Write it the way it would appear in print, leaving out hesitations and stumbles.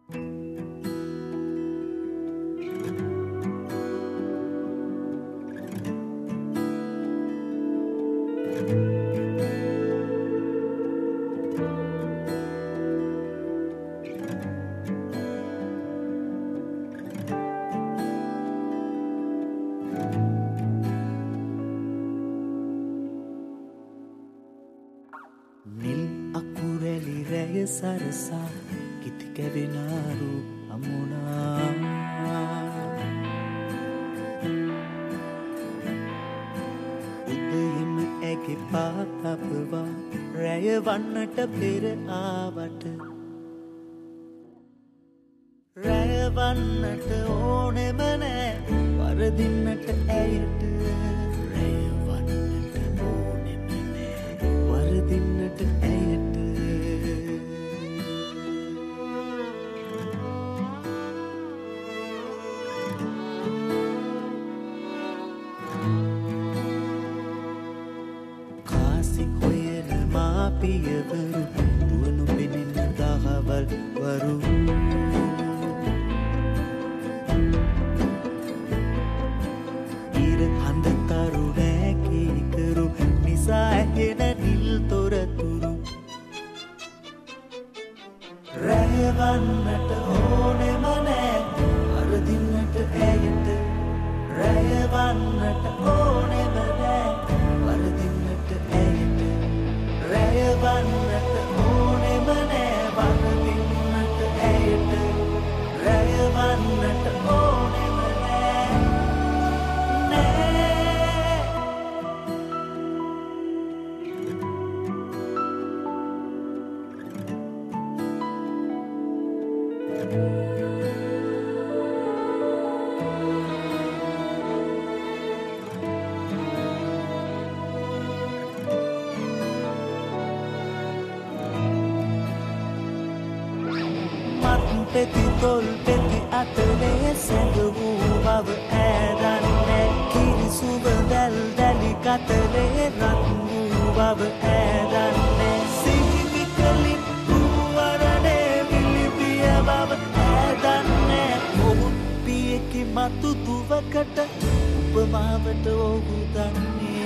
නිල් අකුරැලි රැය සරසා කිති කැවෙනාරු අමුණා උදයෙම ඇගේ පාතපවා රැය වන්නට පෙර ආවට රැය වන්නට ඕනෙම නෑ වරදින්නට ඇයට රැය වන්නට ඕනෙම නෑ වරදින්නට ඇයට කාසි හොයන මාපියවරු දුවනු පෙනෙන දහවල් වරු හඳතරු රැකීකරු නිසා ඇහෙන නිල් තොරතුරු රැයවන්නට ඕනෙම නෑ වරදින්නට ඇයට රැයවන්නට ඕනෙම නෑ වරදින්නට ඇයට රැයවන්නට ඕනෙම නෑ වරදින්නට ඇයට රැයවන්නට ඕනෙම පෙති තොල් පෙති අතරේ සැඟ වූ බව ඈදන්නේ කිරිසුව දැල් දැලි කතරේ රත් වූ බව ඈදන්නේ සිහිමි කලින් වූවරණේ විලිපිය බව ඈදන්නේ ඔහු පියකි මතු දුවකට උපමාවට ඔහු දන්නේ